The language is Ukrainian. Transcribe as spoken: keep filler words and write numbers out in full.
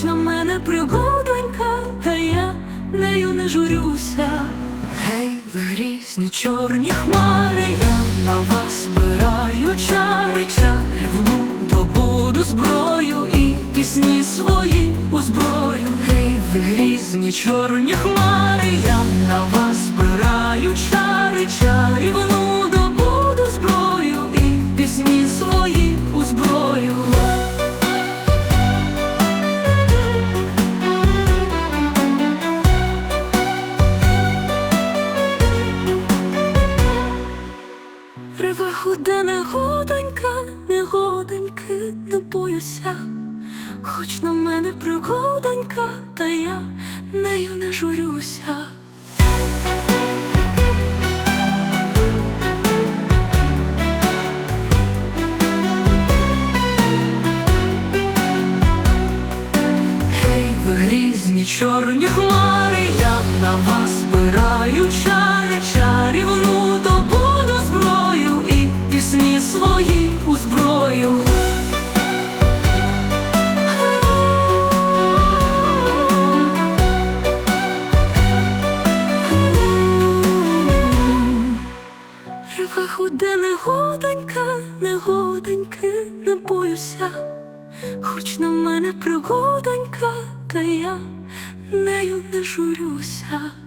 на мене пригодонька, та я нею не журюся. Гей, ви грізні чорні хмари, я на вас збираю чари, чарівну добуду зброю і пісні свої у зброю. Гей, ви грізні чорні хмари, я на вас збираю чари, чарівну добуду зброю і пісні свої у зброю. Реве худе негодонька, негодоньки, не боюся, хоч на мене пригодонька, та я нею не журюся. Гей, ви грізні чорні хмари, я на вас збираю чари, чарівну добуду зброю і пісні свої у зброю. Реве худе негодонька, негодоньки, не боюся, хоч на мене пригодонька, та я нею не журюся.